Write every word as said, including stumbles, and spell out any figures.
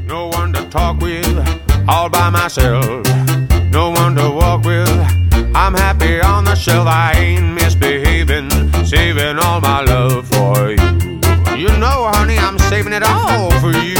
No one to talk with, all by myself. No one to walk with, I'm happy on the shelf. I ain't misbehaving, saving all my love for you. You know, honey, I'm saving it all for you.